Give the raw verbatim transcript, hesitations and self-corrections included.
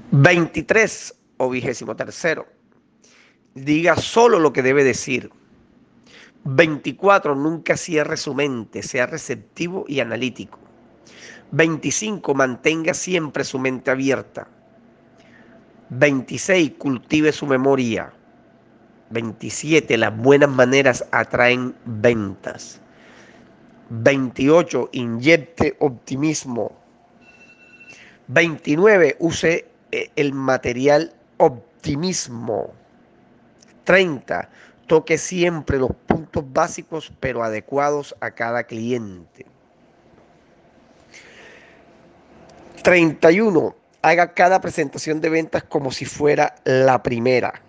veintitrés o vigésimo tercero. Diga solo lo que debe decir. veinticuatro. Nunca cierre su mente, sea receptivo y analítico. veinticinco. Mantenga siempre su mente abierta. veintiséis. Cultive su memoria. veintisiete. Las buenas maneras atraen ventas. veintiocho. Inyecte optimismo. veintinueve. Use el material optimismo. treinta. Toque siempre los puntos básicos pero adecuados a cada cliente. treinta y uno. Haga cada presentación de ventas como si fuera la primera.